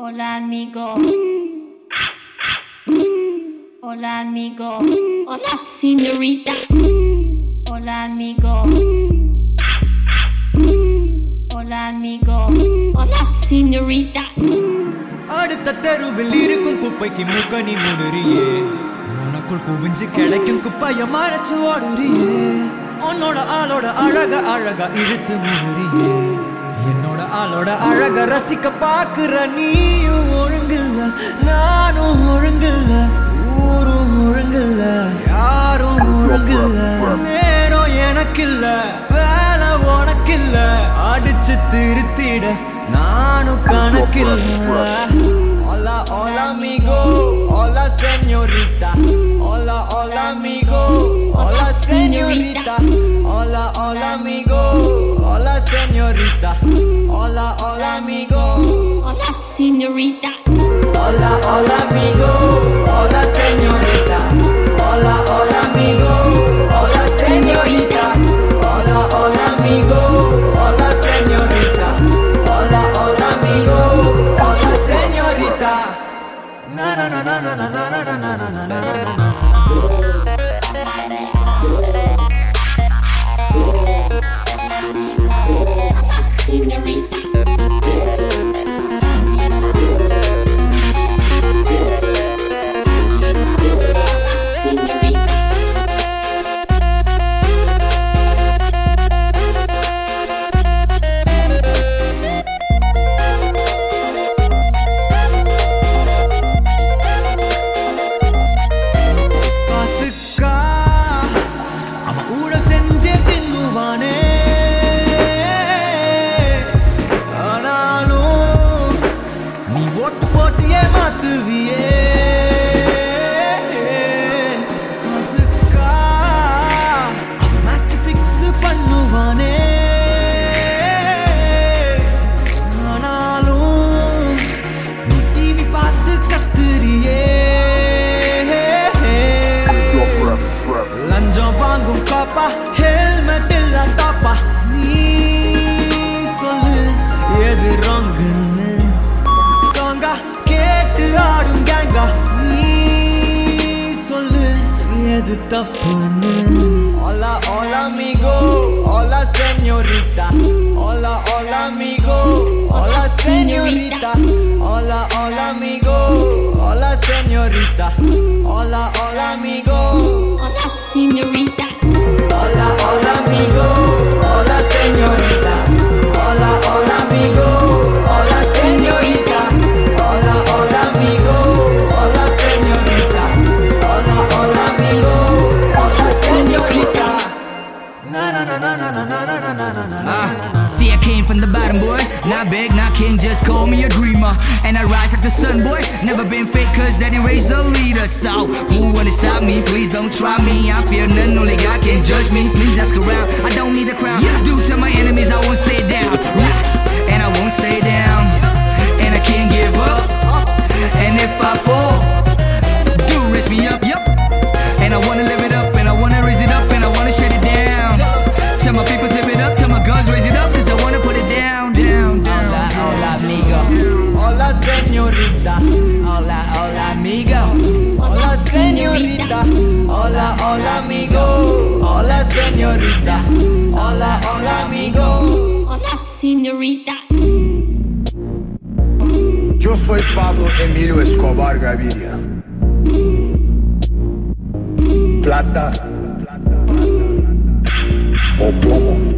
Hola amigo. Hola amigo. Hola señorita. Hola amigo. Hola amigo. Hola señorita. அடுத்த தெருவில் இருக்கும் குப்பைக்கு மூக்கணி மூடுறியே, உனக்குள் குவிஞ்சு கிடைக்கும் குப்பைய மறைச்சு ஓடுறியே, உன்னோட ஆளோட அழகா இழுத்து மூடுறியே, என்னோட ஆளோட அழக ரசிக்க பாக்குற நீயும் ஒழுங்கில்ல, நானும் ஒழுங்கில்ல, ஊரும் ஒழுங்கில்ல, யாரும் ஒழுங்கில்ல, நேரம் எனக்கில்ல, வேலை உனக்கில்ல, அடிச்சு திருத்திட நானும் கணக்கில்ல. Hola, hola amigo, hola señorita, hola, hola amigo, hola señorita, hola, hola amigo, hola señorita, hola, hola amigo, Hola señorita. hola, hola amigo, hola señorita, hola, hola amigo, hola señorita, hola, hola amigo, hola señorita, hola, hola amigo, hola señorita. Na na na na na na na na na na na na. Señorita. Helmet illa toppa, நீ சொல்லு எது wrongன்னு, சாங்கா கேட்டு ஆடும் கேங்கா, நீ சொல்லு எது தப்புன்னு. Hola, hola amigo, hola señorita, hola, hola amigo, hola señorita, hola, hola amigo, hola señorita, hola, hola amigo, Hola señorita. hola, hola amigo, hola señorita, hola, hola amigo, hola señorita, hola, hola amigo, hola señorita, hola, hola amigo, hola señorita. Na na na na na na na na na na. See, I came from the bottom, boy. Not big, not king, just call me a dreamer. And I rise like the sun, boy. Never been fake, cause daddy raised the leader. So, who wanna stop me? Please don't try me. I fear none, only God can judge me. Please ask around, I don't need a crown. Due to my enemies, I won't stay down. And I won't stay down. And I can't give up. And if I fall, do raise me up, yep. And I wanna live it up, and I wanna raise it up, and I wanna shut it down. Tell my people live it up, tell my guns raise it up, cause I wanna put it down, down, down. Hola, hola amigo. Hola señorita, Hola, hola amigo. hola señorita, hola, hola amigo, hola señorita, hola, hola amigo. Hola señorita. Yo soy Pablo Emilio Escobar Gaviria. Plata o plomo.